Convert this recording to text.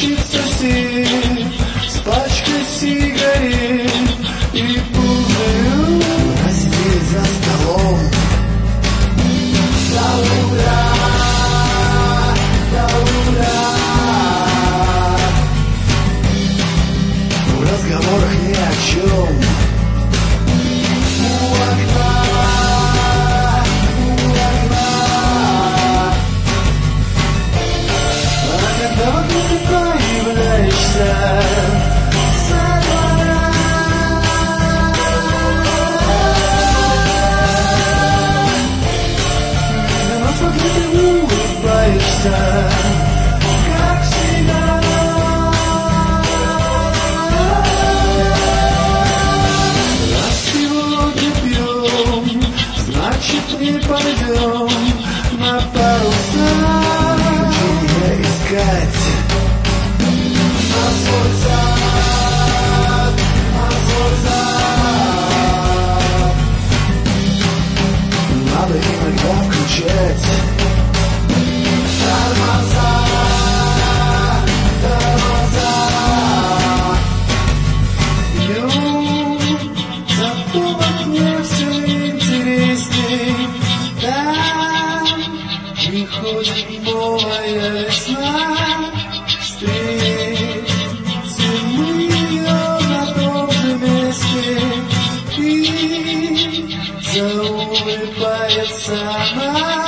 торчит сосед с пачкой сигарет и пузырю. Мы сидели за столом до утра, до утра. В разговорах ни о чем. У окна, у окна. А когда вокруг ты появляешься со двора, видимо, смотри, ты улыбаешься, как всегда. Значит, не пойдем на паруса. Меня искать на свой зад, на свой зад. Надо иногда включать тормоза, тормоза. Зато в окне все интересней. Там приходит новая весна. Встретим мы ее на том же месте, и заулыбается она.